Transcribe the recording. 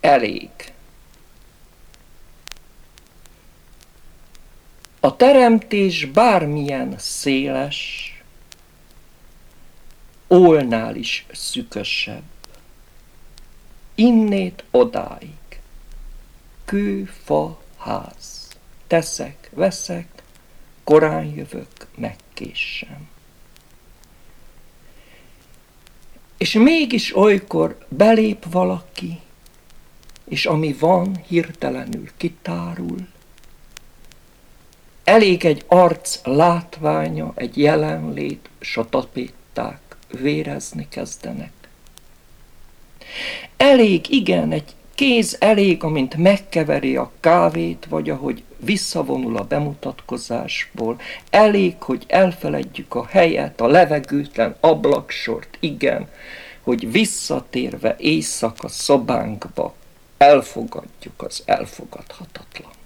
elég. A teremtés bármilyen széles, ólnál is szükösebb. Innét odáig. Kő, fa, ház. Teszek, veszek, korán jövök, megkéssem. És mégis olykor belép valaki, és ami van, hirtelenül kitárul. Elég egy arc látványa, egy jelenlét, s a tapéták vérezni kezdenek. Elég, igen, egy kéz elég, amint megkeveri a kávét, vagy ahogy visszavonul a bemutatkozásból. Elég, hogy elfeledjük a helyet, a levegőtlen ablaksort, igen, hogy visszatérve éjszaka szobánkba elfogadjuk az elfogadhatatlan.